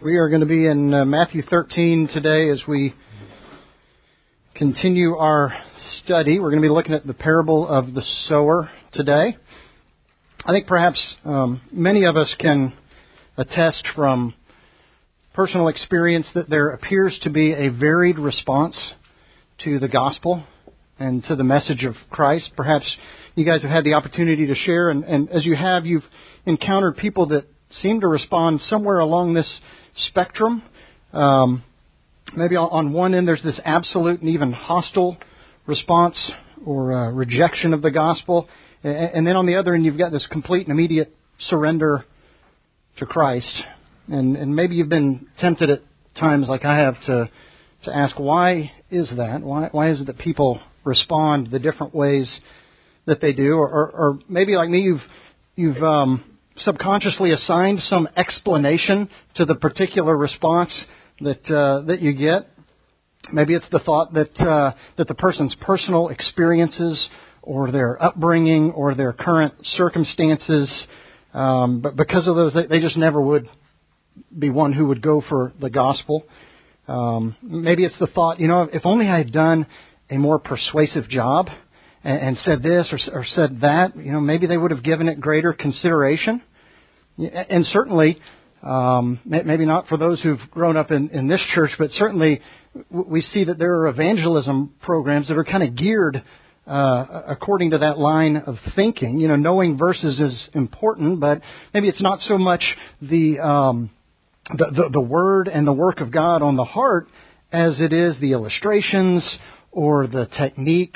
We are going to be in Matthew 13 today as we continue our study. We're going to be looking at the parable of the sower today. I think perhaps many of us can attest from personal experience that there appears to be a varied response to the gospel and to the message of Christ. Perhaps you guys have had the opportunity to share, and as you have, you've encountered people that seem to respond somewhere along this spectrum. Maybe on one end there's this absolute and even hostile response or rejection of the gospel, and then on the other end you've got this complete and immediate surrender to Christ. And maybe you've been tempted at times, like I have, to ask, why is that? Why is it that people respond the different ways that they do? Or maybe like me, you've subconsciously assigned some explanation to the particular response that you get. Maybe it's the thought that the person's personal experiences or their upbringing or their current circumstances, but because of those, they just never would be one who would go for the gospel. Maybe it's the thought, if only I had done a more persuasive job and said this or said that, maybe they would have given it greater consideration. And certainly, maybe not for those who've grown up in this church, but certainly we see that there are evangelism programs that are kind of geared according to that line of thinking. Knowing verses is important, but maybe it's not so much the word and the work of God on the heart as it is the illustrations or the techniques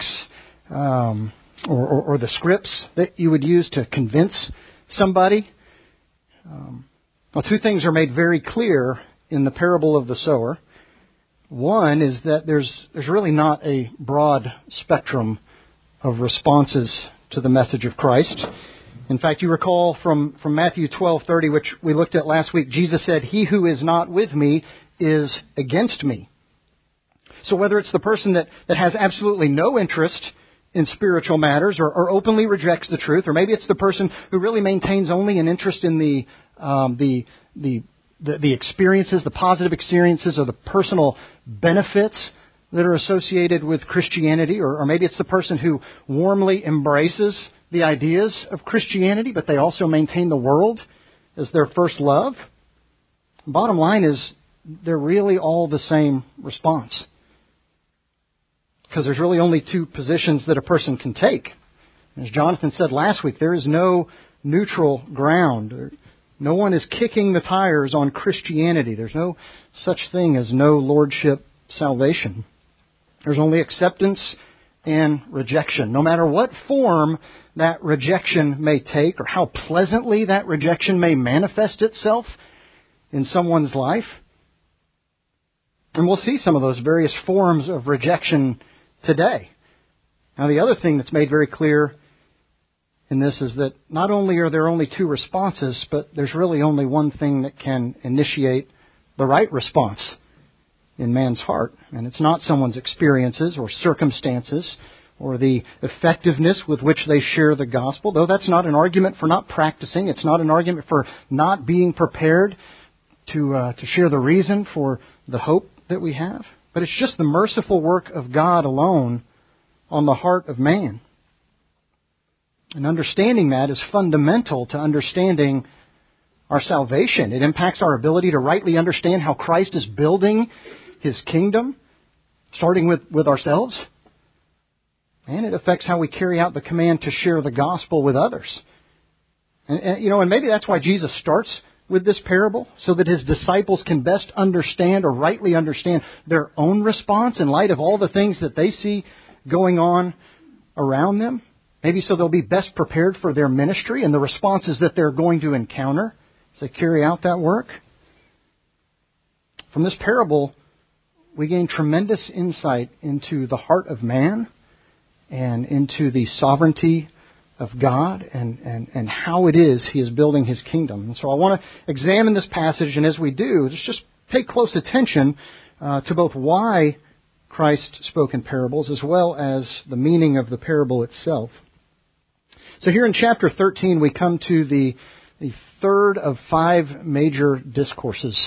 or the scripts that you would use to convince somebody. Well, two things are made very clear in the parable of the sower. One is that there's really not a broad spectrum of responses to the message of Christ. In fact, you recall from Matthew 12:30, which we looked at last week, Jesus said, "He who is not with me is against me." So whether it's the person that has absolutely no interest in spiritual matters or openly rejects the truth, or maybe it's the person who really maintains only an interest in the experiences, the positive experiences or the personal benefits that are associated with Christianity, or maybe it's the person who warmly embraces the ideas of Christianity, but they also maintain the world as their first love. Bottom line is, they're really all the same response. Because there's really only two positions that a person can take. As Jonathan said last week, there is no neutral ground. No one is kicking the tires on Christianity. There's no such thing as no lordship salvation. There's only acceptance and rejection. No matter what form that rejection may take or how pleasantly that rejection may manifest itself in someone's life. And we'll see some of those various forms of rejection today. Now, the other thing that's made very clear in this is that not only are there only two responses, but there's really only one thing that can initiate the right response in man's heart. And it's not someone's experiences or circumstances or the effectiveness with which they share the gospel, though that's not an argument for not practicing. It's not an argument for not being prepared to share the reason for the hope that we have. But it's just the merciful work of God alone on the heart of man. And understanding that is fundamental to understanding our salvation. It impacts our ability to rightly understand how Christ is building His kingdom, starting with ourselves. And it affects how we carry out the command to share the gospel with others. And maybe that's why Jesus starts with this parable, so that His disciples can best understand or rightly understand their own response in light of all the things that they see going on around them. Maybe so they'll be best prepared for their ministry and the responses that they're going to encounter as they carry out that work. From this parable, we gain tremendous insight into the heart of man and into the sovereignty of God and how it is He is building His kingdom. And so I want to examine this passage, and as we do, just pay close attention to both why Christ spoke in parables as well as the meaning of the parable itself. So here in chapter 13, we come to the third of 5 major discourses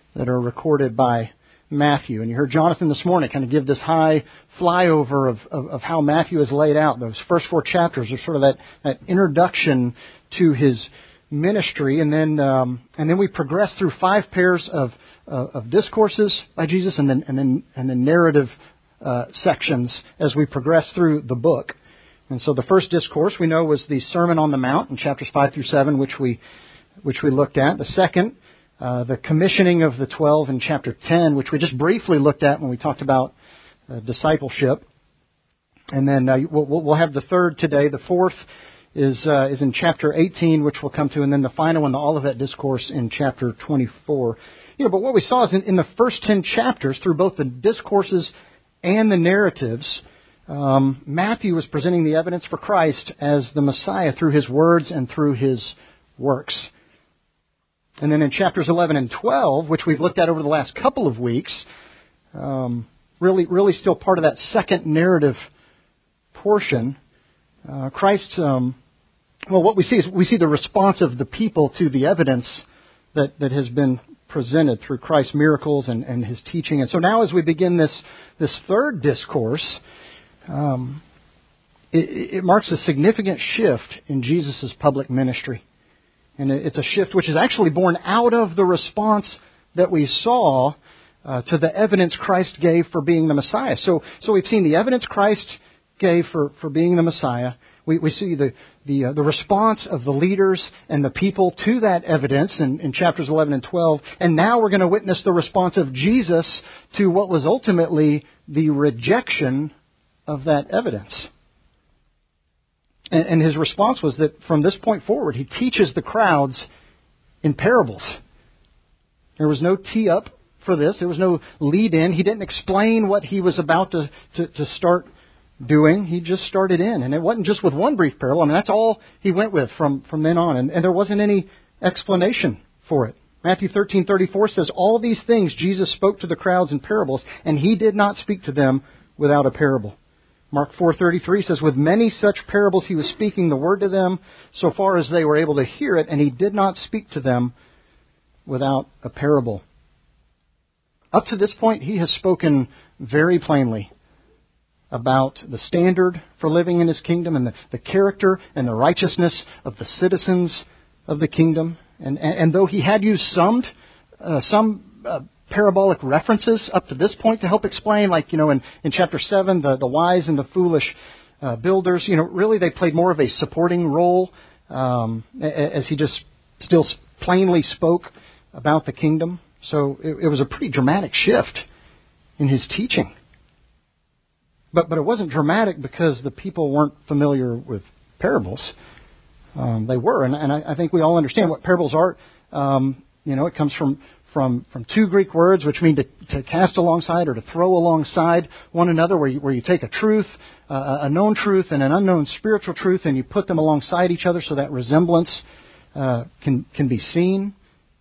that are recorded by Matthew. And you heard Jonathan this morning kind of give this high flyover of how Matthew is laid out. Those first 4 chapters are sort of that introduction to his ministry, and then we progress through 5 pairs of discourses by Jesus, and then narrative sections as we progress through the book. And so the first discourse we know was the Sermon on the Mount in chapters 5 through 7, which we looked at. The second, the commissioning of the 12 in chapter 10, which we just briefly looked at when we talked about discipleship. And then we'll have the third today. The fourth is in chapter 18, which we'll come to, and then the final one, the Olivet Discourse, in chapter 24. But what we saw is in the first 10 chapters, through both the discourses and the narratives, Matthew was presenting the evidence for Christ as the Messiah through his words and through his works. And then in chapters 11 and 12, which we've looked at over the last couple of weeks, really still part of that second narrative portion, Christ, what we see is we see the response of the people to the evidence that has been presented through Christ's miracles and his teaching. And so now as we begin this third discourse, it marks a significant shift in Jesus' public ministry. And it's a shift which is actually born out of the response that we saw to the evidence Christ gave for being the Messiah. So we've seen the evidence Christ gave for being the Messiah. We see the response of the leaders and the people to that evidence in chapters 11 and 12. And now we're going to witness the response of Jesus to what was ultimately the rejection of that evidence. And his response was that from this point forward, he teaches the crowds in parables. There was no tee up for this. There was no lead in. He didn't explain what he was about to start doing. He just started in. And it wasn't just with one brief parable. I mean, that's all he went with from then on. And there wasn't any explanation for it. Matthew 13:34 says, "All these things Jesus spoke to the crowds in parables, and he did not speak to them without a parable." Mark 4:33 says, "With many such parables he was speaking the word to them, so far as they were able to hear it, and he did not speak to them without a parable." Up to this point, he has spoken very plainly about the standard for living in his kingdom and the character and the righteousness of the citizens of the kingdom. And though he had used some parabolic references up to this point to help explain, like, in chapter 7, the wise and the foolish builders, really they played more of a supporting role as he just still plainly spoke about the kingdom. So it was a pretty dramatic shift in his teaching. But it wasn't dramatic because the people weren't familiar with parables. They were, and I think we all understand what parables are. It comes from 2 Greek words, which mean to cast alongside or to throw alongside one another, where you take a truth, a known truth, and an unknown spiritual truth, and you put them alongside each other so that resemblance can be seen.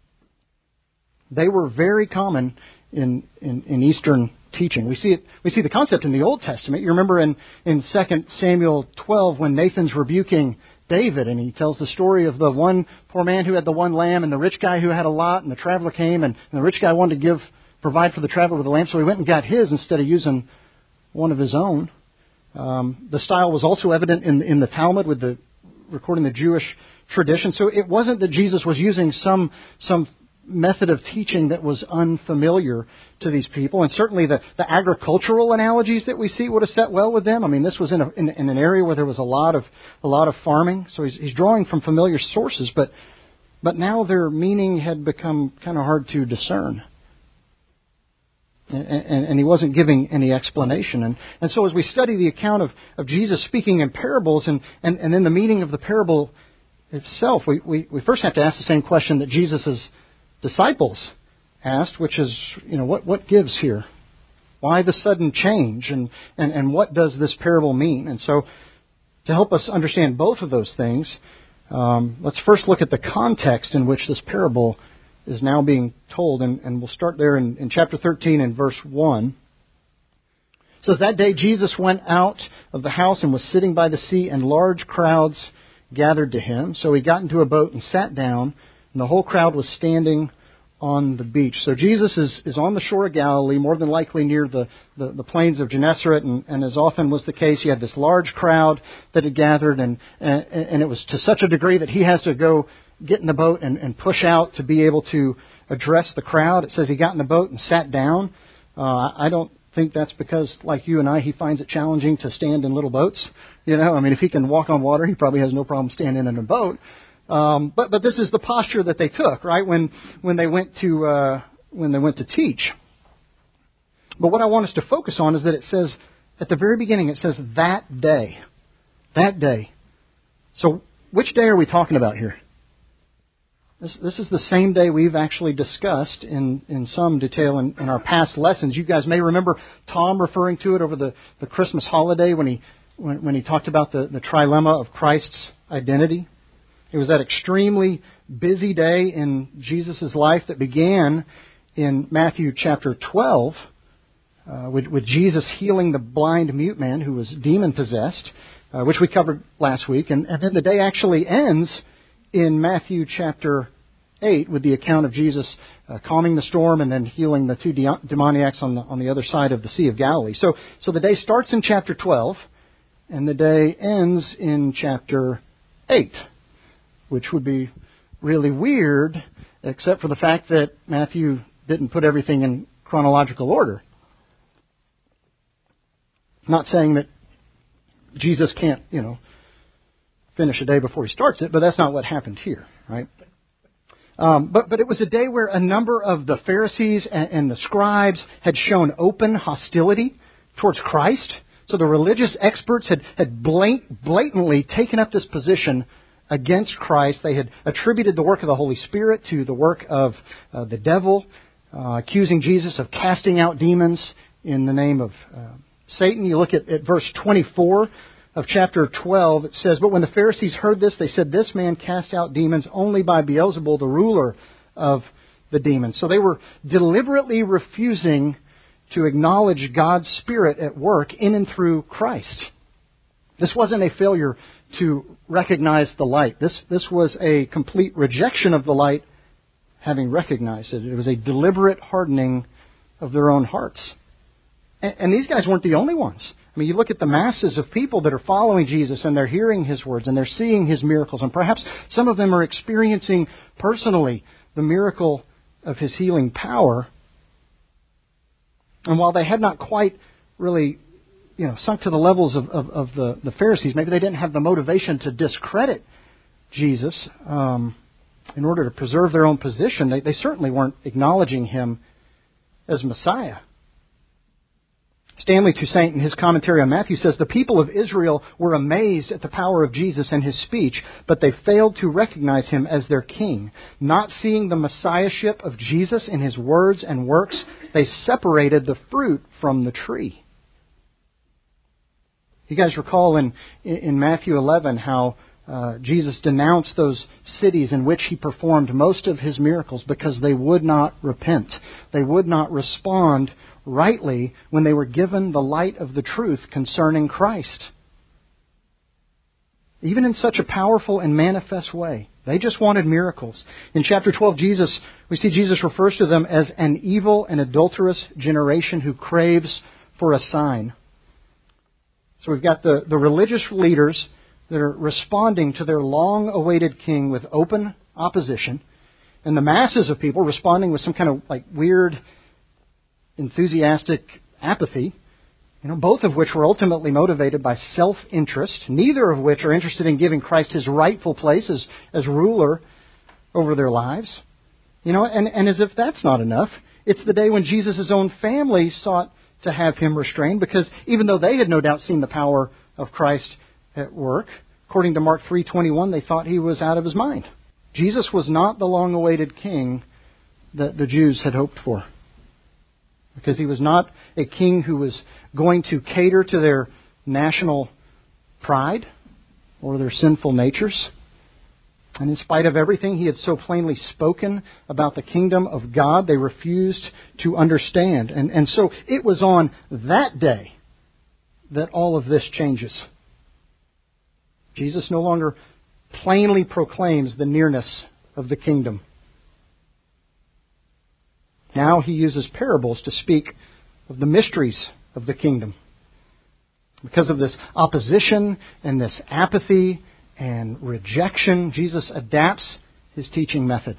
They were very common in Eastern teaching. We see the concept in the Old Testament. You remember in 2 Samuel 12 when Nathan's rebuking David, and he tells the story of the one poor man who had the one lamb and the rich guy who had a lot, and the traveler came, and the rich guy wanted to provide for the traveler with a lamb, so he went and got his instead of using one of his own. The style was also evident in the Talmud with recording the Jewish tradition. So it wasn't that Jesus was using some method of teaching that was unfamiliar to these people, and certainly the agricultural analogies that we see would have set well with them. I mean, this was in an area where there was a lot of farming, so he's drawing from familiar sources, but now their meaning had become kind of hard to discern, and he wasn't giving any explanation. And so as we study the account of Jesus speaking in parables and then the meaning of the parable itself, we first have to ask the same question that Jesus' disciples asked, which is, what gives here? Why the sudden change? And what does this parable mean? And so to help us understand both of those things, let's first look at the context in which this parable is now being told. And we'll start there in chapter 13 and verse 1. It says, "That day Jesus went out of the house and was sitting by the sea, and large crowds gathered to him. So he got into a boat and sat down, and the whole crowd was standing on the beach. So Jesus is on the shore of Galilee, more than likely near the plains of Gennesaret, and as often was the case, you had this large crowd that had gathered, and it was to such a degree that he has to go get in the boat and push out to be able to address the crowd. It says he got in the boat and sat down. I don't think that's because, like you and I, he finds it challenging to stand in little boats. If he can walk on water, he probably has no problem standing in a boat. But this is the posture that they took, right, when they went to teach. But what I want us to focus on is that it says at the very beginning, it says that day. That day. So which day are we talking about here? This is the same day we've actually discussed in some detail in our past lessons. You guys may remember Tom referring to it over the Christmas holiday when he talked about the trilemma of Christ's identity. It was that extremely busy day in Jesus' life that began in Matthew chapter 12 with Jesus healing the blind mute man who was demon-possessed, which we covered last week. And then the day actually ends in Matthew chapter 8 with the account of Jesus calming the storm and then healing the two demoniacs on the other side of the Sea of Galilee. So the day starts in chapter 12 and the day ends in chapter 8. Which would be really weird, except for the fact that Matthew didn't put everything in chronological order. Not saying that Jesus can't, finish a day before he starts it, but that's not what happened here, right? But it was a day where a number of the Pharisees and the scribes had shown open hostility towards Christ. So the religious experts had blatantly taken up this position against Christ. They had attributed the work of the Holy Spirit to the work of the devil, accusing Jesus of casting out demons in the name of Satan. You look at verse 24 of chapter 12. It says, "But when the Pharisees heard this, they said, 'This man casts out demons only by Beelzebul, the ruler of the demons.'" So they were deliberately refusing to acknowledge God's Spirit at work in and through Christ. This wasn't a failure to recognize the light. This was a complete rejection of the light, having recognized it. It was a deliberate hardening of their own hearts. And these guys weren't the only ones. You look at the masses of people that are following Jesus, and they're hearing His words, and they're seeing His miracles, and perhaps some of them are experiencing personally the miracle of His healing power. And while they had not quite really sunk to the levels of the Pharisees, maybe they didn't have the motivation to discredit Jesus in order to preserve their own position. They certainly weren't acknowledging Him as Messiah. Stanley Toussaint, in his commentary on Matthew, says, "The people of Israel were amazed at the power of Jesus and His speech, but they failed to recognize Him as their king. Not seeing the Messiahship of Jesus in His words and works, they separated the fruit from the tree." You guys recall in Matthew 11 how Jesus denounced those cities in which He performed most of His miracles because they would not repent. They would not respond rightly when they were given the light of the truth concerning Christ. Even in such a powerful and manifest way. They just wanted miracles. In chapter 12, we see Jesus refers to them as an evil and adulterous generation who craves for a sign. So we've got the religious leaders that are responding to their long-awaited king with open opposition, and the masses of people responding with some kind of weird, enthusiastic apathy, both of which were ultimately motivated by self-interest, neither of which are interested in giving Christ His rightful place as ruler over their lives. And as if that's not enough, it's the day when Jesus' own family sought to have Him restrained, because even though they had no doubt seen the power of Christ at work, according to Mark 3:21, they thought He was out of His mind. Jesus was not the long-awaited king that the Jews had hoped for, because He was not a king who was going to cater to their national pride or their sinful natures. And in spite of everything He had so plainly spoken about the kingdom of God, they refused to understand. And so it was on that day that all of this changes. Jesus no longer plainly proclaims the nearness of the kingdom. Now he uses parables to speak of the mysteries of the kingdom. Because of this opposition and this apathy and rejection, Jesus adapts his teaching method.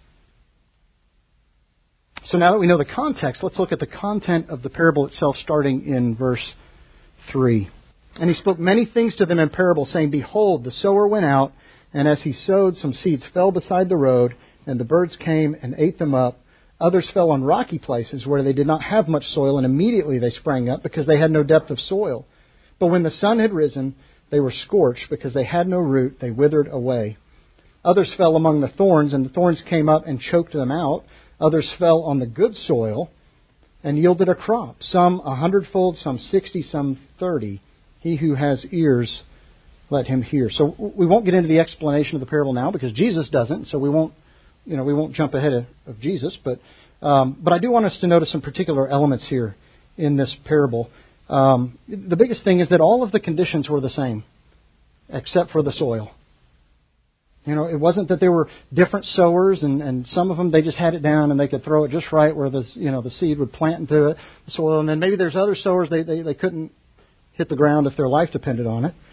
So now that we know the context, let's look at the content of the parable itself, starting in verse 3. And he spoke many things to them in parable, saying, Behold, the sower went out, and as he sowed, some seeds fell beside the road, and the birds came and ate them up. Others fell on rocky places where they did not have much soil, and immediately they sprang up because they had no depth of soil. But when the sun had risen, they were scorched because they had no root. They withered away. Others fell among the thorns, and the thorns came up and choked them out. Others fell on the good soil and yielded a crop, some 100-fold, some 60, some 30. He who has ears, let him hear. So we won't get into the explanation of the parable now because Jesus doesn't. So we won't jump ahead of Jesus. But I do want us to notice some particular elements here in this parable. The biggest thing is that all of the conditions were the same, except for the soil. It wasn't that there were different sowers, and some of them they just had it down and they could throw it just right where the seed would plant into it, the soil, and then maybe there's other sowers they couldn't hit the ground if their life depended on it.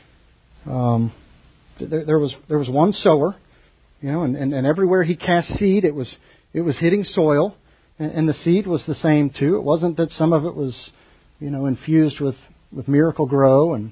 There was one sower, and everywhere he cast seed, it was hitting soil, and the seed was the same too. It wasn't that some of it was infused with Miracle-Gro, and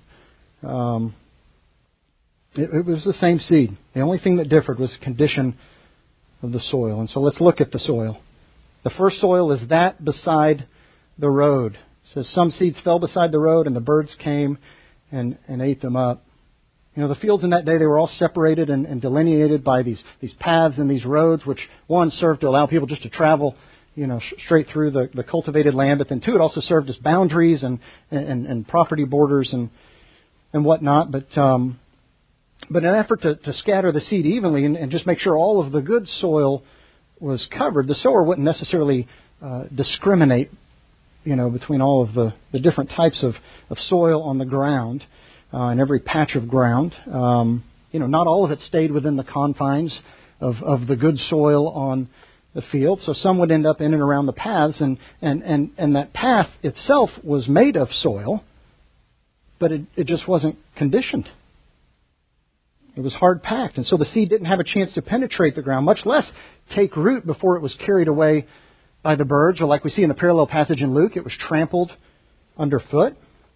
it was the same seed. The only thing that differed was the condition of the soil. And so let's look at the soil. The first soil is that beside the road. It says some seeds fell beside the road, and the birds came and ate them up. The fields in that day, they were all separated and delineated by these paths and these roads, which, one, served to allow people just to travel straight through the cultivated land, but then two, it also served as boundaries and property borders and whatnot. But in an effort to scatter the seed evenly and just make sure all of the good soil was covered, the sower wouldn't necessarily discriminate, between all of the different types of soil on the ground, in every patch of ground. Not all of it stayed within the confines of the good soil on the field. So some would end up in and around the paths, and that path itself was made of soil, but it just wasn't conditioned. It was hard packed, and so the seed didn't have a chance to penetrate the ground, much less take root before it was carried away by the birds, or like we see in the parallel passage in Luke, it was trampled underfoot.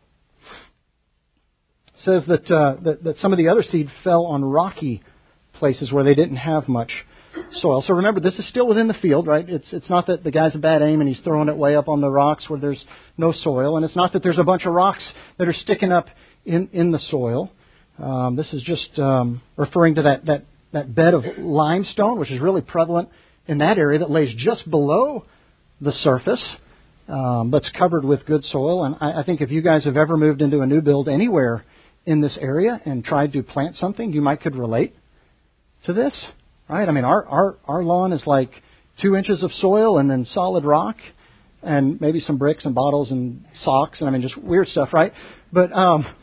It says that some of the other seed fell on rocky places where they didn't have much soil. So remember, this is still within the field, right? It's not that the guy's a bad aim and he's throwing it way up on the rocks where there's no soil, and it's not that there's a bunch of rocks that are sticking up in the soil. This is just referring to that bed of limestone, which is really prevalent in that area, that lays just below the surface, but's covered with good soil. And I think if you guys have ever moved into a new build anywhere in this area and tried to plant something, you could relate to this, right? I mean, our lawn is like 2 inches of soil and then solid rock and maybe some bricks and bottles and socks and just weird stuff, right? But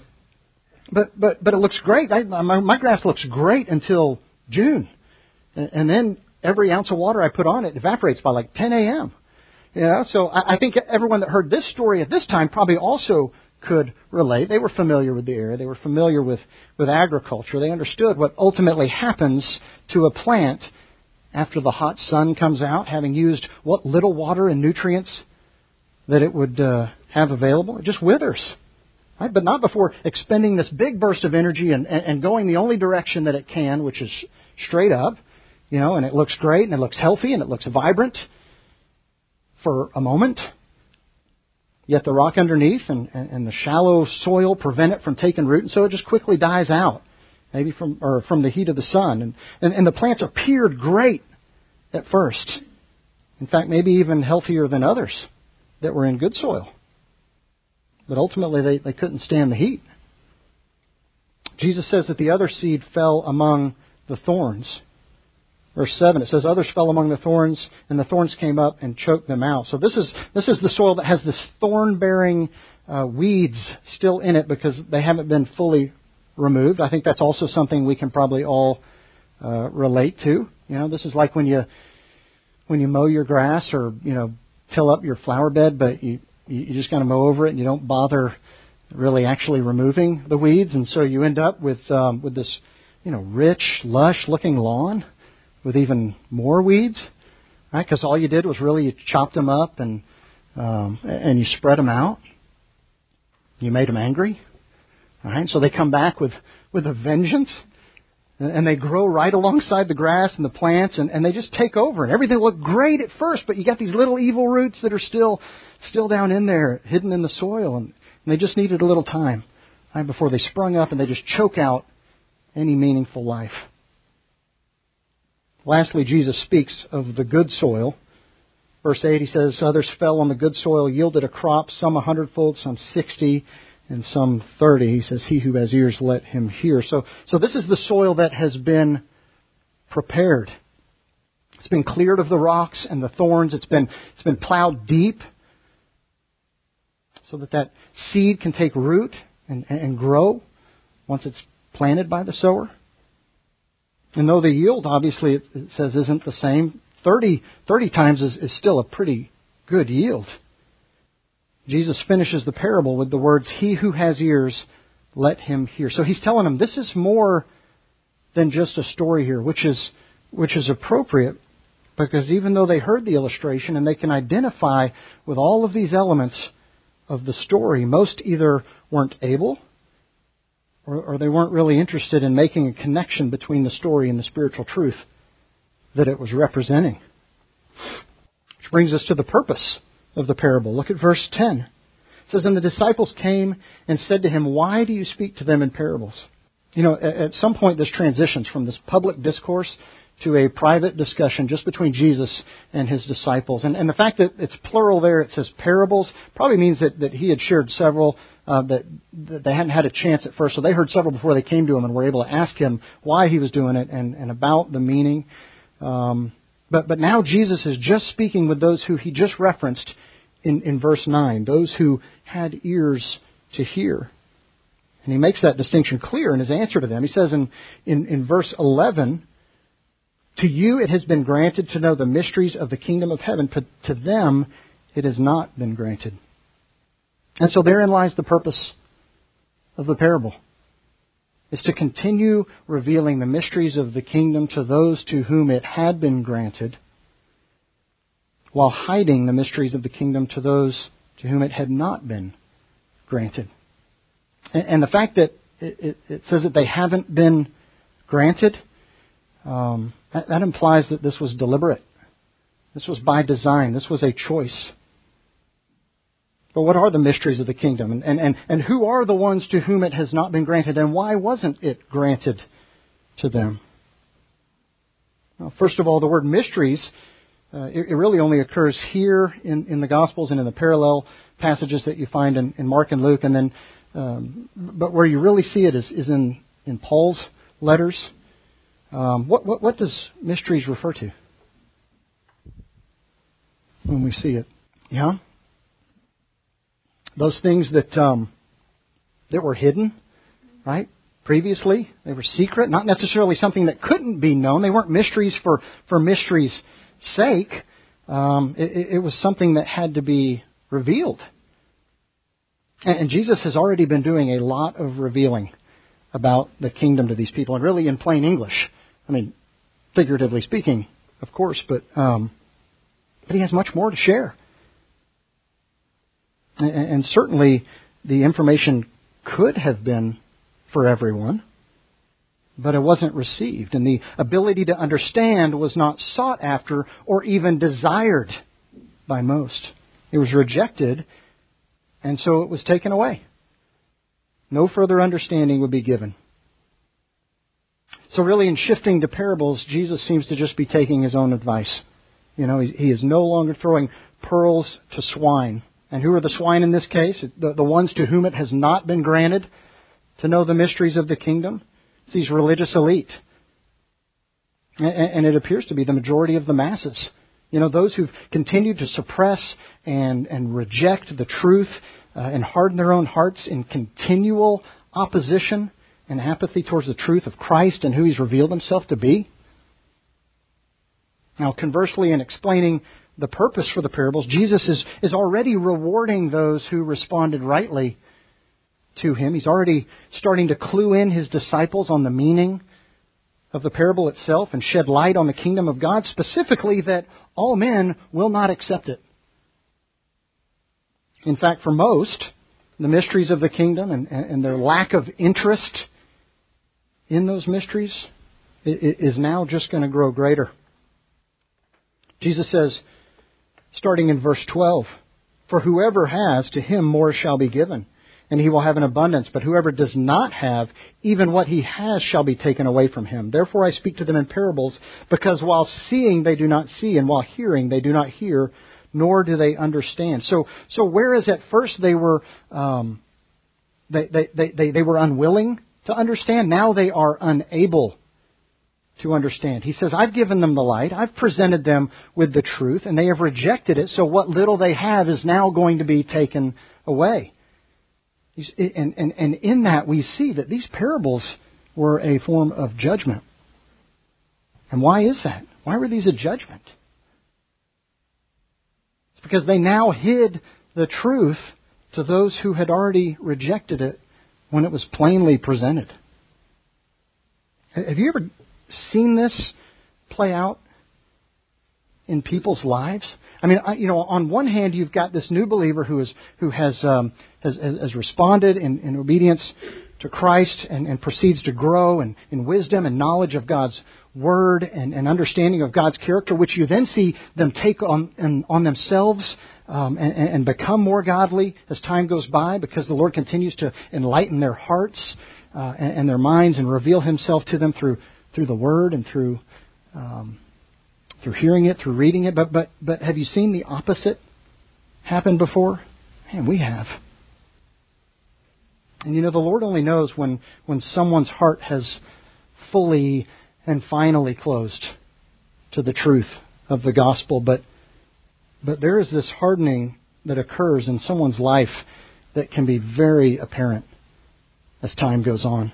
it looks great. My grass looks great until June. And then every ounce of water I put on it evaporates by like 10 a.m. So I think everyone that heard this story at this time probably also could relate. They were familiar with the area. They were familiar with agriculture. They understood what ultimately happens to a plant after the hot sun comes out, having used what little water and nutrients that it would have available. It just withers. Right? But not before expending this big burst of energy and going the only direction that it can, which is straight up, and it looks great and it looks healthy and it looks vibrant for a moment. Yet the rock underneath and the shallow soil prevent it from taking root, and so it just quickly dies out, maybe from the heat of the sun. And the plants appeared great at first. In fact, maybe even healthier than others that were in good soil. But ultimately, they couldn't stand the heat. Jesus says that the other seed fell among the thorns. Verse 7, it says, others fell among the thorns, and the thorns came up and choked them out. So this is the soil that has this thorn-bearing weeds still in it because they haven't been fully removed. I think that's also something we can probably all relate to. This is like when you mow your grass or, till up your flower bed, but you just kind of mow over it and you don't bother really actually removing the weeds, and so you end up with this, rich, lush-looking lawn with even more weeds, right? Because all you did was really you chopped them up and you spread them out. You made them angry, all right? So they come back with a vengeance, and they grow right alongside the grass and the plants, and they just take over, and everything looked great at first, but you got these little evil roots that are still down in there, hidden in the soil, and they just needed a little time, right, before they sprung up and they just choke out any meaningful life. Lastly, Jesus speaks of the good soil. Verse 8, he says, others fell on the good soil, yielded a crop, some 100-fold, some 60, and some 30. He says, he who has ears, let him hear. So this is the soil that has been prepared. It's been cleared of the rocks and the thorns. It's been plowed deep so that seed can take root and grow once it's planted by the sower. And though the yield, obviously, it says isn't the same, 30 times is still a pretty good yield. Jesus finishes the parable with the words, he who has ears, let him hear. So he's telling them this is more than just a story here, which is appropriate, because even though they heard the illustration and they can identify with all of these elements of the story, most either weren't able or they weren't really interested in making a connection between the story and the spiritual truth that it was representing. Which brings us to the purpose of the parable. Look at verse 10. It says, and the disciples came and said to him, why do you speak to them in parables? At some point this transitions from this public discourse to a private discussion just between Jesus and his disciples. And the fact that it's plural there, it says parables, probably means that he had shared several that they hadn't had a chance at first. So they heard several before they came to him and were able to ask him why he was doing it and about the meaning. But now Jesus is just speaking with those who he just referenced in verse 9, those who had ears to hear. And he makes that distinction clear in his answer to them. He says in verse 11, to you it has been granted to know the mysteries of the kingdom of heaven, but to them it has not been granted. And so therein lies the purpose of the parable, is to continue revealing the mysteries of the kingdom to those to whom it had been granted, while hiding the mysteries of the kingdom to those to whom it had not been granted. And the fact that it says that they haven't been granted, that implies that this was deliberate. This was by design. This was a choice. But what are the mysteries of the kingdom? And who are the ones to whom it has not been granted? And why wasn't it granted to them? Well, first of all, the word mysteries, it really only occurs here in the Gospels and in the parallel passages that you find in Mark and Luke. And then, but where you really see it is in Paul's letters. What does mysteries refer to when we see it? Yeah? Those things that were hidden, right? Previously, they were secret, not necessarily something that couldn't be known. They weren't mysteries for mystery's sake. It was something that had to be revealed. And Jesus has already been doing a lot of revealing about the kingdom to these people, and really in plain English. I mean, figuratively speaking, of course, but he has much more to share. And certainly the information could have been for everyone, but it wasn't received. And the ability to understand was not sought after or even desired by most. It was rejected, and so it was taken away. No further understanding would be given. So really in shifting to parables, Jesus seems to just be taking his own advice. He is no longer throwing pearls to swine. And who are the swine in this case? The ones to whom it has not been granted to know the mysteries of the kingdom. It's these religious elite. And it appears to be the majority of the masses. Those who've continued to suppress and reject the truth and harden their own hearts in continual opposition and apathy towards the truth of Christ and who He's revealed Himself to be. Now, conversely, in explaining the purpose for the parables. Jesus is already rewarding those who responded rightly to Him. He's already starting to clue in His disciples on the meaning of the parable itself and shed light on the kingdom of God, specifically that all men will not accept it. In fact, for most, the mysteries of the kingdom and their lack of interest in those mysteries is now just going to grow greater. Jesus says, starting in verse 12, "For whoever has, to him more shall be given, and he will have an abundance. But whoever does not have, even what he has shall be taken away from him. Therefore I speak to them in parables, because while seeing they do not see, and while hearing they do not hear, nor do they understand." So whereas at first they were they were unwilling to understand, now they are unable to understand. He says, I've given them the light, I've presented them with the truth, and they have rejected it, so what little they have is now going to be taken away. And in that we see that these parables were a form of judgment. And why is that? Why were these a judgment? It's because they now hid the truth to those who had already rejected it when it was plainly presented. Have you ever seen this play out in people's lives? I mean, on one hand, you've got this new believer who has responded in obedience to Christ and proceeds to grow in wisdom and knowledge of God's Word and understanding of God's character, which you then see them take on themselves and become more godly as time goes by, because the Lord continues to enlighten their hearts and their minds and reveal Himself to them through the Word and through hearing it, through reading it. But have you seen the opposite happen before? Man, we have. And the Lord only knows when someone's heart has fully and finally closed to the truth of the gospel. But there is this hardening that occurs in someone's life that can be very apparent as time goes on.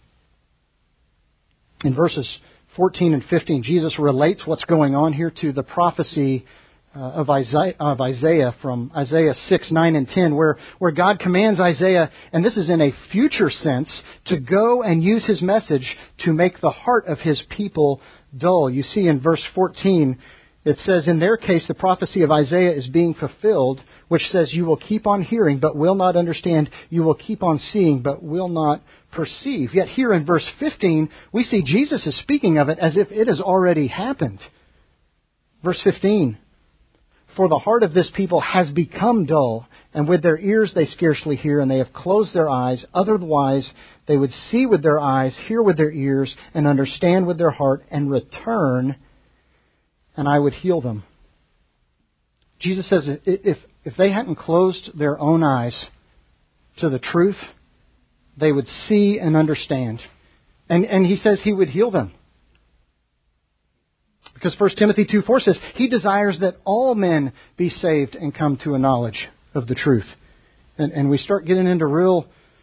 In verses 14 and 15, Jesus relates what's going on here to the prophecy of Isaiah from Isaiah 6, 9, and 10, where God commands Isaiah, and this is in a future sense, to go and use his message to make the heart of his people dull. You see in verse 14, it says, "In their case, the prophecy of Isaiah is being fulfilled, which says, 'You will keep on hearing, but will not understand. You will keep on seeing, but will not perceive.'" Yet here in verse 15, we see Jesus is speaking of it as if it has already happened. Verse 15, "For the heart of this people has become dull, and with their ears they scarcely hear, and they have closed their eyes. Otherwise they would see with their eyes, hear with their ears, and understand with their heart, and return, and I would heal them." Jesus says if they hadn't closed their own eyes to the truth, they would see and understand. And He says He would heal them. Because 1 Timothy 2:4 says, He desires that all men be saved and come to a knowledge of the truth. And we start getting into real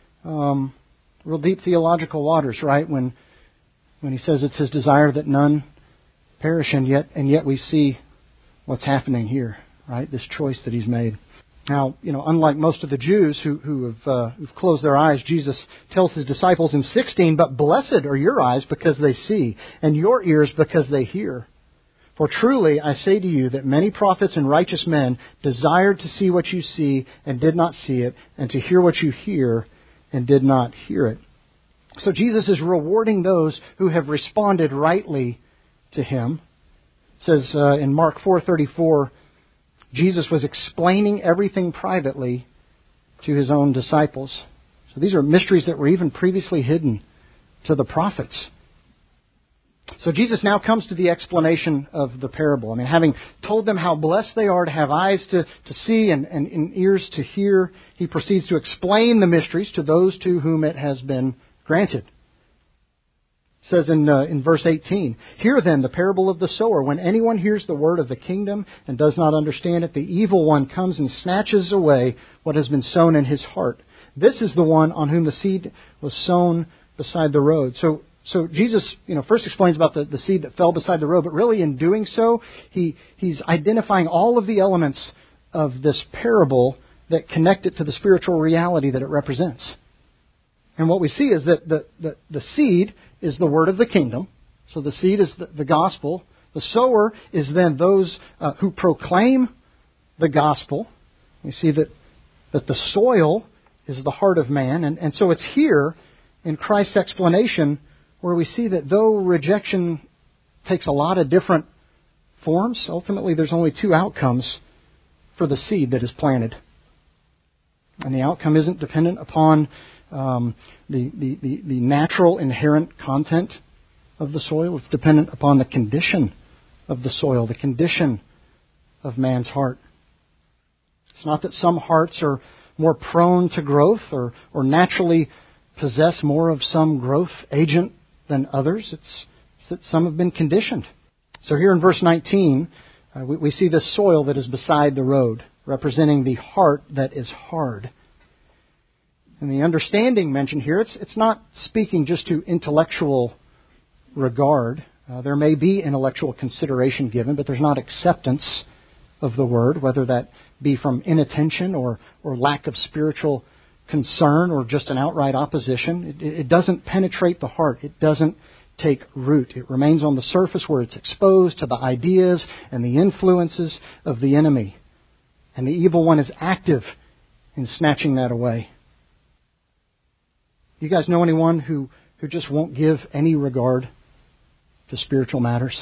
deep theological waters, right? When He says it's His desire that none perish, and yet we see what's happening here, right? This choice that He's made. Now, unlike most of the Jews who've closed their eyes, Jesus tells His disciples in 16, "But blessed are your eyes because they see, and your ears because they hear. For truly I say to you that many prophets and righteous men desired to see what you see and did not see it, and to hear what you hear and did not hear it." So Jesus is rewarding those who have responded rightly to Him. It says in Mark 4:34, Jesus was explaining everything privately to His own disciples. So these are mysteries that were even previously hidden to the prophets. So Jesus now comes to the explanation of the parable. I mean, having told them how blessed they are to have eyes to see and ears to hear, He proceeds to explain the mysteries to those to whom it has been granted. It says in verse 18, "Hear then the parable of the sower. When anyone hears the word of the kingdom and does not understand it, the evil one comes and snatches away what has been sown in his heart. This is the one on whom the seed was sown beside the road." So So Jesus, first explains about the seed that fell beside the road, but really in doing so, he's identifying all of the elements of this parable that connect it to the spiritual reality that it represents. And what we see is that the seed is the word of the kingdom. So the seed is the gospel. The sower is then those who proclaim the gospel. We see that the soil is the heart of man. And so it's here in Christ's explanation where we see that though rejection takes a lot of different forms, ultimately there's only two outcomes for the seed that is planted. And the outcome isn't dependent upon the natural inherent content of the soil. It's dependent upon the condition of the soil, the condition of man's heart. It's not that some hearts are more prone to growth or naturally possess more of some growth agent than others. It's that some have been conditioned. So here in verse 19, we see this soil that is beside the road, representing the heart that is hard. And the understanding mentioned here, it's not speaking just to intellectual regard. There may be intellectual consideration given, but there's not acceptance of the word, whether that be from inattention or lack of spiritual concern or just an outright opposition. It doesn't penetrate the heart. It doesn't take root. It remains on the surface where it's exposed to the ideas and the influences of the enemy. And the evil one is active in snatching that away. You guys know anyone who just won't give any regard to spiritual matters?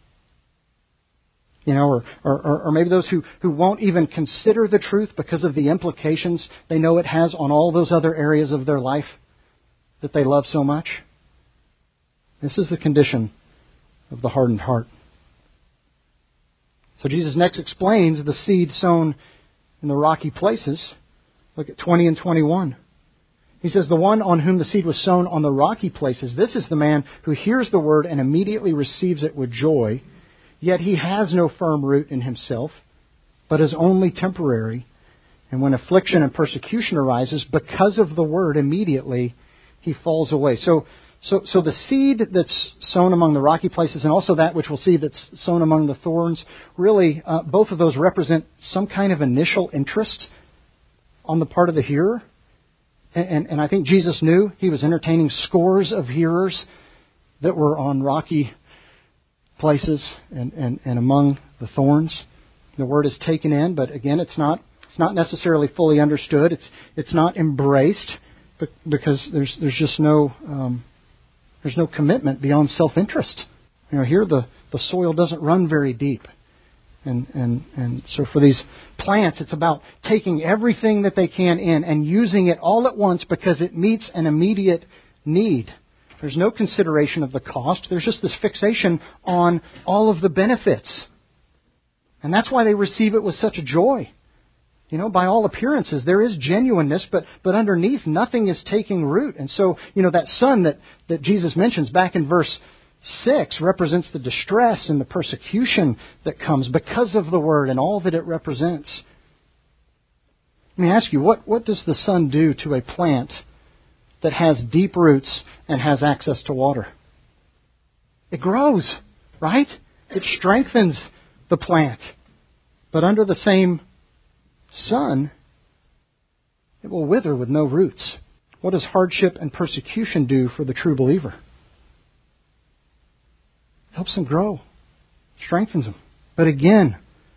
Or maybe those who won't even consider the truth because of the implications they know it has on all those other areas of their life that they love so much. This is the condition of the hardened heart. So Jesus next explains the seed sown in the rocky places. Look at 20 and 21. He says, the one on whom the seed was sown on the rocky places, this is the man who hears the word and immediately receives it with joy. Yet he has no firm root in himself, but is only temporary. And when affliction and persecution arises because of the word, immediately he falls away. So the seed that's sown among the rocky places and also that which we'll see that's sown among the thorns, really both of those represent some kind of initial interest on the part of the hearer. And I think Jesus knew he was entertaining scores of hearers that were on rocky places and among the thorns. The word is taken in, but again, it's not necessarily fully understood. It's not embraced because there's just no commitment beyond self-interest. Here the soil doesn't run very deep. And so for these plants, it's about taking everything that they can in and using it all at once because it meets an immediate need. There's no consideration of the cost. There's just this fixation on all of the benefits. And that's why they receive it with such joy. By all appearances, there is genuineness, but underneath, nothing is taking root. And so, that son that Jesus mentions back in verse 6 represents the distress and the persecution that comes because of the word and all that it represents. Let me ask you, what does the sun do to a plant that has deep roots and has access to water? It grows, right? It strengthens the plant. But under the same sun, it will wither with no roots. What does hardship and persecution do for the true believer? It helps them grow, strengthens them. But again,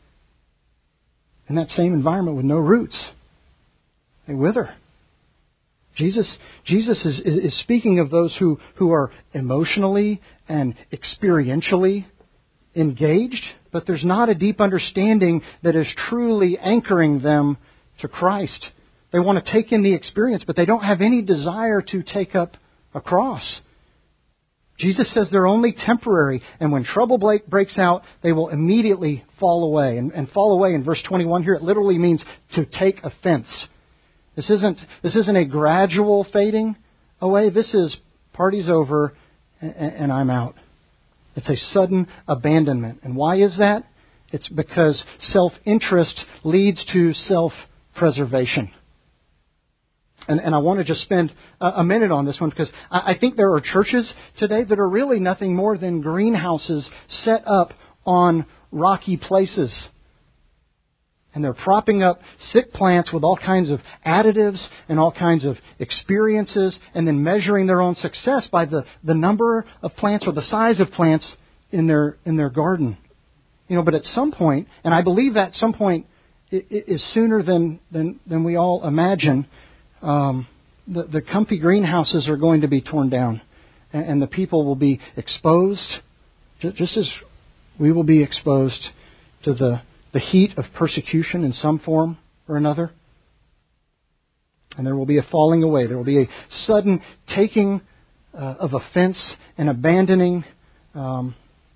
in that same environment with no roots, they wither. Jesus is speaking of those who are emotionally and experientially engaged, but there's not a deep understanding that is truly anchoring them to Christ. They want to take in the experience, but they don't have any desire to take up a cross. Jesus says they're only temporary, and when trouble breaks out, they will immediately fall away. And fall away in verse 21 here, it literally means to take offense. This isn't a gradual fading away. This is party's over and I'm out. It's a sudden abandonment. And why is that? It's because self-interest leads to self-preservation. And I want to just spend a minute on this one because I think there are churches today that are really nothing more than greenhouses set up on rocky places. And they're propping up sick plants with all kinds of additives and all kinds of experiences and then measuring their own success by the number of plants or the size of plants in their garden. But at some point, and I believe that some point is sooner than we all imagine, the comfy greenhouses are going to be torn down and the people will be exposed, just as we will be exposed to the heat of persecution in some form or another. And there will be a falling away. There will be a sudden taking of offense and abandoning of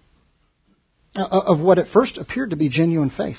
what at first appeared to be genuine faith.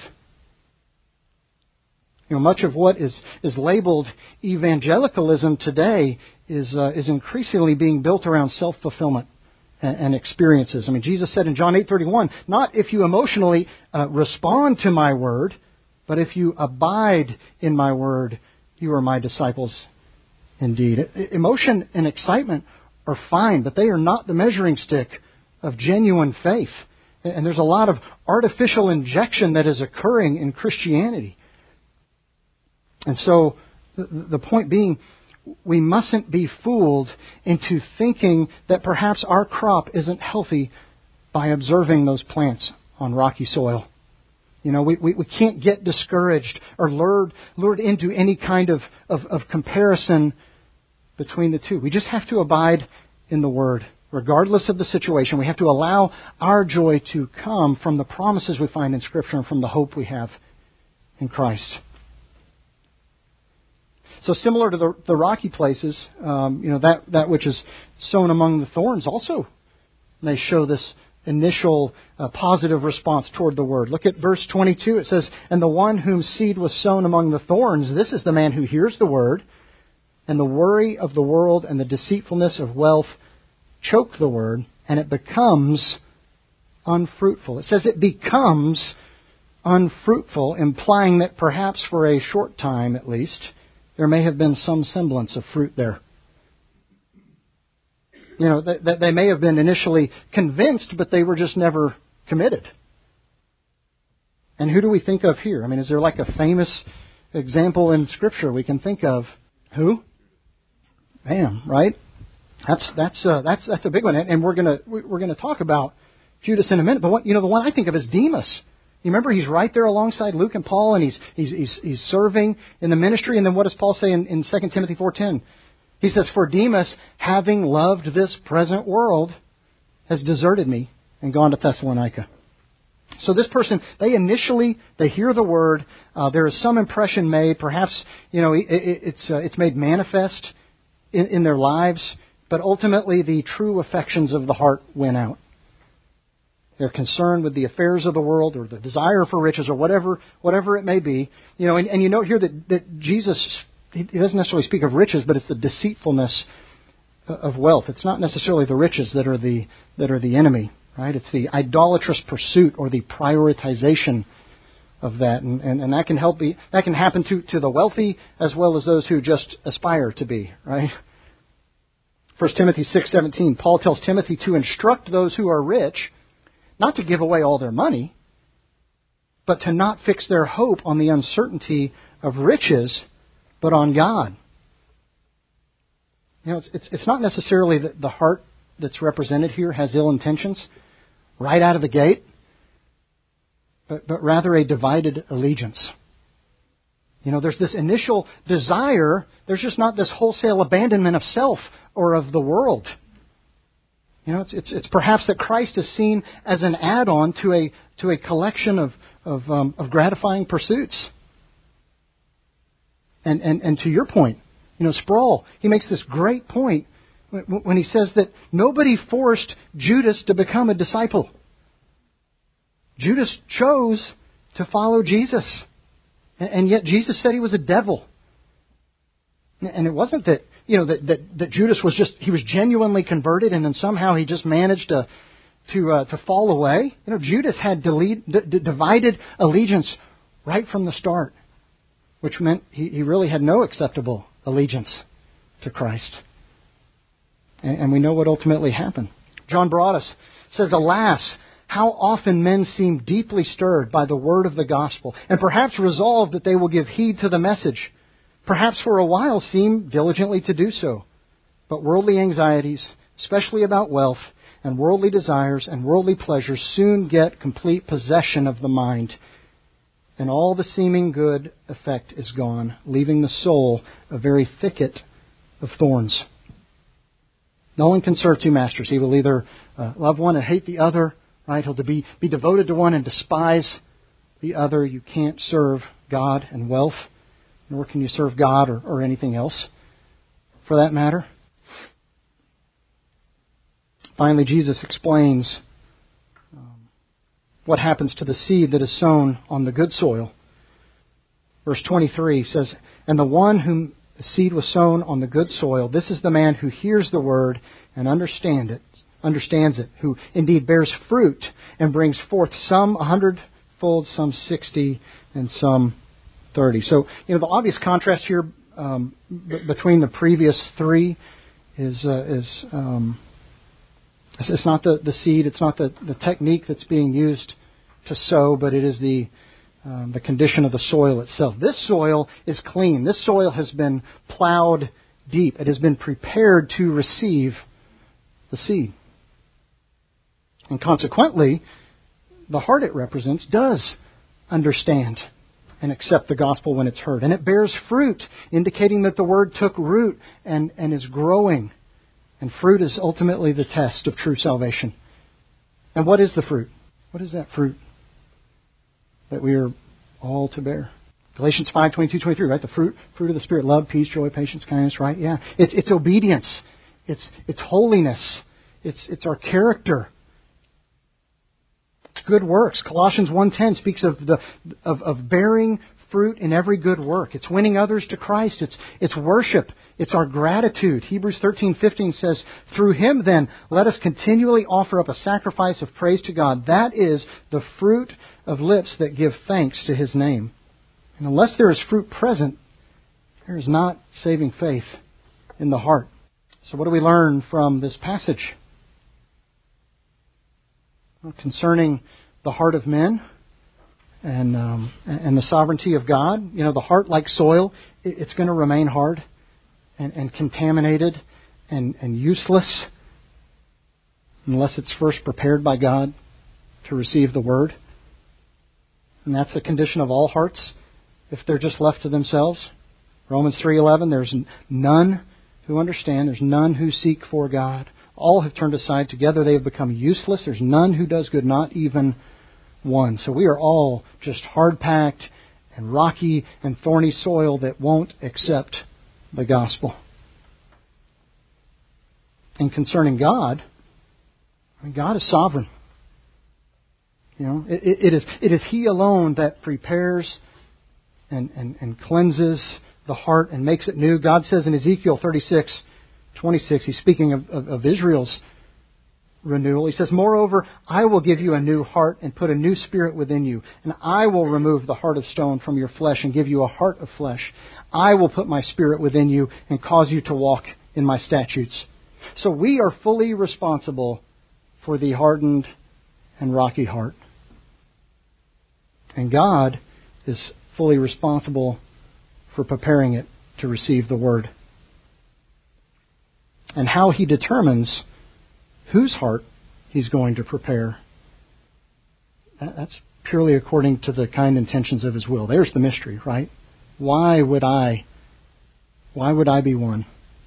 Much of what is labeled evangelicalism today is increasingly being built around self-fulfillment and experiences. I mean, Jesus said in John 8:31, not if you emotionally respond to my word, but if you abide in my word, you are my disciples indeed. Emotion and excitement are fine, but they are not the measuring stick of genuine faith. And there's a lot of artificial injection that is occurring in Christianity. And so the point being, we mustn't be fooled into thinking that perhaps our crop isn't healthy by observing those plants on rocky soil. We can't get discouraged or lured into any kind of comparison between the two. We just have to abide in the Word. Regardless of the situation, we have to allow our joy to come from the promises we find in Scripture and from the hope we have in Christ. So similar to the rocky places, that which is sown among the thorns also may show this initial positive response toward the Word. Look at verse 22. It says, and the one whom seed was sown among the thorns, this is the man who hears the Word, and the worry of the world and the deceitfulness of wealth choke the Word, and it becomes unfruitful. It says it becomes unfruitful, implying that perhaps for a short time at least, there may have been some semblance of fruit there. That they may have been initially convinced, but they were just never committed. And who do we think of here? I mean, is there like a famous example in Scripture we can think of? Who? Bam, right? That's a big one, and we're gonna talk about Judas in a minute. But the one I think of is Demas. You remember he's right there alongside Luke and Paul, and he's serving in the ministry. And then what does Paul say in 2 Timothy 4:10? He says, "For Demas, having loved this present world, has deserted me and gone to Thessalonica." So this person, they hear the word. There is some impression made. Perhaps it's made manifest in their lives, but ultimately the true affections of the heart win out. They're concerned with the affairs of the world or the desire for riches or whatever it may be. And you note here that Jesus, he doesn't necessarily speak of riches, but it's the deceitfulness of wealth. It's not necessarily the riches that are the enemy, right? It's the idolatrous pursuit or the prioritization of that. And that can happen to the wealthy as well as those who just aspire to be, right? 1 Timothy 6:17, Paul tells Timothy to instruct those who are rich not to give away all their money, but to not fix their hope on the uncertainty of riches, but on God. It's not necessarily that the heart that's represented here has ill intentions right out of the gate, but rather a divided allegiance. There's this initial desire. There's just not this wholesale abandonment of self or of the world. It's perhaps that Christ is seen as an add-on to a collection of gratifying pursuits. And to your point, Sproul, he makes this great point when he says that nobody forced Judas to become a disciple. Judas chose to follow Jesus, and yet Jesus said he was a devil. And it wasn't that that Judas was genuinely converted, and then somehow he just managed to fall away. Judas had divided allegiance right from the start, which meant he really had no acceptable allegiance to Christ. And we know what ultimately happened. John Broadus says, "Alas, how often men seem deeply stirred by the word of the gospel, and perhaps resolve that they will give heed to the message. Perhaps for a while seem diligently to do so. But worldly anxieties, especially about wealth, and worldly desires and worldly pleasures soon get complete possession of the mind, and all the seeming good effect is gone, leaving the soul a very thicket of thorns." No one can serve two masters. He will either love one and hate the other, right? He'll be devoted to one and despise the other. You can't serve God and wealth, nor can you serve God or anything else, for that matter. Finally, Jesus explains what happens to the seed that is sown on the good soil. Verse 23 says, "And the one whom the seed was sown on the good soil, this is the man who hears the word and understands it, who indeed bears fruit and brings forth some 100-fold, some 60, and some 30. So, the obvious contrast here between the previous three is it's not the seed, it's not the technique that's being used to sow, but it is the condition of the soil itself. This soil is clean. This soil has been plowed deep. It has been prepared to receive the seed. And consequently, the heart it represents does understand and accept the gospel when it's heard. And it bears fruit, indicating that the word took root and is growing. And fruit is ultimately the test of true salvation. And what is the fruit? What is that fruit that we are all to bear? Galatians 5:22-23, right? The fruit of the Spirit: love, peace, joy, patience, kindness, right? Yeah. It's obedience. It's holiness. It's our character. It's good works. Colossians 1:10 speaks of bearing fruit in every good work. It's winning others to Christ. It's worship. It's our gratitude. Hebrews 13:15 says, "Through Him then let us continually offer up a sacrifice of praise to God. That is the fruit of lips that give thanks to His name." And unless there is fruit present, there is not saving faith in the heart. So what do we learn from this passage? Well, concerning the heart of men and the sovereignty of God, the heart, like soil, it's going to remain hard and contaminated and useless unless it's first prepared by God to receive the Word. And that's a condition of all hearts if they're just left to themselves. Romans 3:11, "There's none who understand, there's none who seek for God. All have turned aside, together they have become useless. There's none who does good, not even one." So we are all just hard-packed and rocky and thorny soil that won't accept the gospel. And concerning God, God is sovereign. It is He alone that prepares and cleanses the heart and makes it new. God says in Ezekiel 36:26, He's speaking of Israel's renewal. He says, "Moreover, I will give you a new heart and put a new spirit within you. And I will remove the heart of stone from your flesh and give you a heart of flesh. I will put my spirit within you and cause you to walk in my statutes." So we are fully responsible for the hardened and rocky heart. And God is fully responsible for preparing it to receive the Word. And how He determines whose heart He's going to prepare, that's purely according to the kind intentions of His will. There's the mystery, right? Why would I be one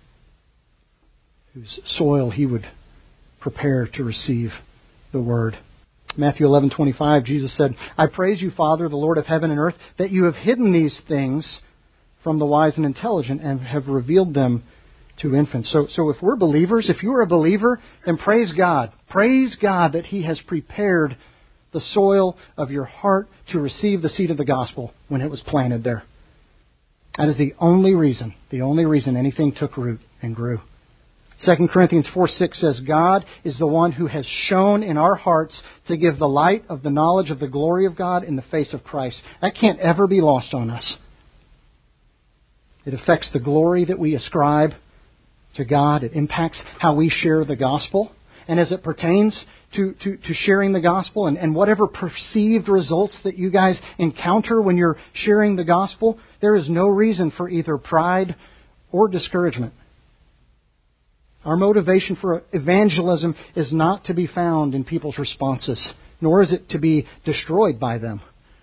whose soil He would prepare to receive the Word? Matthew 11:25, Jesus said, "I praise you, Father, the Lord of heaven and earth, that you have hidden these things from the wise and intelligent and have revealed them to infants." So if we're believers, if you're a believer, then praise God. Praise God that He has prepared the soil of your heart to receive the seed of the gospel when it was planted there. That is the only reason anything took root and grew. 2 Corinthians 4:6 says, "God is the one who has shone in our hearts to give the light of the knowledge of the glory of God in the face of Christ." That can't ever be lost on us. It affects the glory that we ascribe to God. It impacts how we share the gospel. And as it pertains to sharing the gospel and whatever perceived results that you guys encounter when you're sharing the gospel, there is no reason for either pride or discouragement. Our motivation for evangelism is not to be found in people's responses, nor is it to be destroyed by them.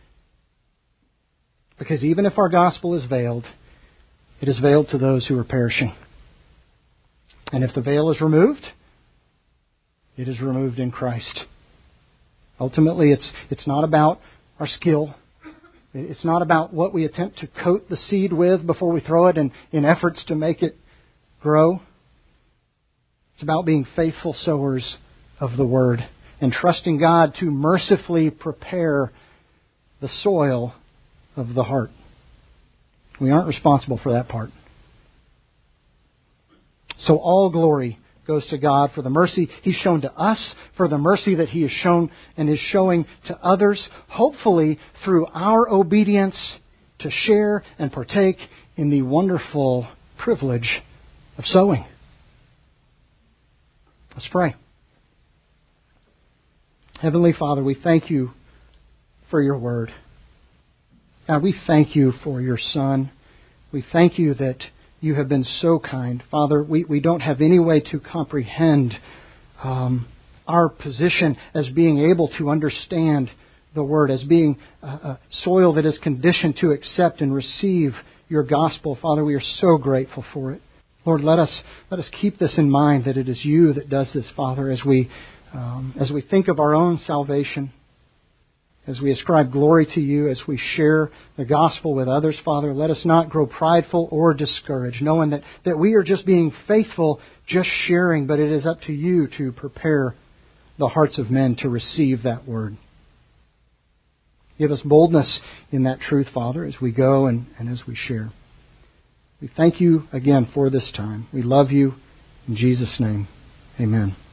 Because even if our gospel is veiled, it is veiled to those who are perishing. And if the veil is removed, it is removed in Christ. Ultimately, it's not about our skill. It's not about what we attempt to coat the seed with before we throw it in efforts to make it grow. It's about being faithful sowers of the Word and trusting God to mercifully prepare the soil of the heart. We aren't responsible for that part. So all glory goes to God for the mercy He's shown to us, for the mercy that He has shown and is showing to others, hopefully through our obedience to share and partake in the wonderful privilege of sowing. Let's pray. Heavenly Father, we thank You for Your Word. God, we thank You for Your Son. We thank You that You have been so kind. Father, we don't have any way to comprehend our position as being able to understand the Word, as being a soil that is conditioned to accept and receive Your gospel. Father, we are so grateful for it. Lord, let us keep this in mind, that it is You that does this, Father, as we think of our own salvation, as we ascribe glory to You, as we share the gospel with others, Father. Let us not grow prideful or discouraged, knowing that we are just being faithful, just sharing, but it is up to You to prepare the hearts of men to receive that word. Give us boldness in that truth, Father, as we go and as we share. We thank You again for this time. We love You. In Jesus' name, amen.